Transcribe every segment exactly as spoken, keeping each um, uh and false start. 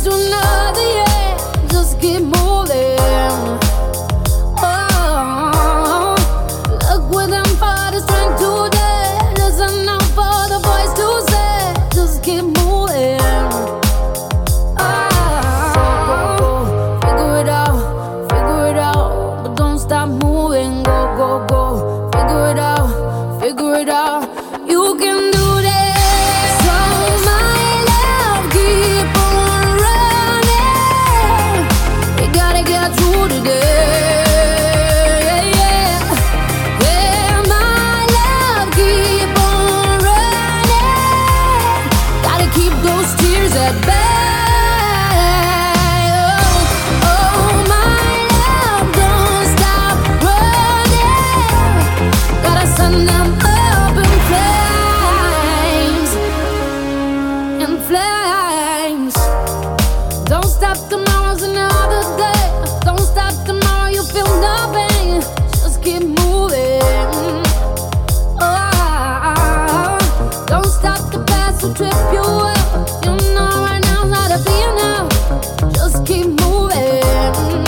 to another year. Just keep moving. Oh, look within for the strength today. Listen out for the voice to say, just keep moving. Oh, figure it out, figure it out, but don't stop moving. Go, go, go, figure it out, figure it out. You can do this. So my love, keep on running. You gotta get through today. Yeah, yeah, my love, keep on running. Gotta keep those tears at bay. Oh, oh, my love, don't stop running. Gotta send them up in flames, in flames. Don't stop, tomorrow's another day. Don't stop, tomorrow you feel nothing. Just keep moving. Oh, don't stop, the past will trip you up. You know right now's not a be enough. Just keep moving.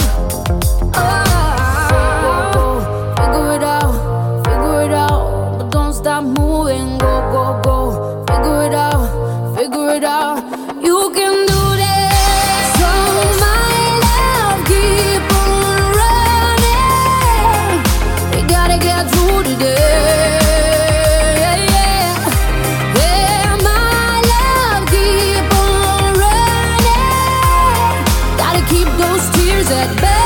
Oh, figure it out, figure it out, but don't stop moving. Go, go, go, figure it out, figure it out. You can do this. So my love, keep on running. You gotta get through today. Yeah, yeah, my love, keep on running. Gotta keep those tears at bay.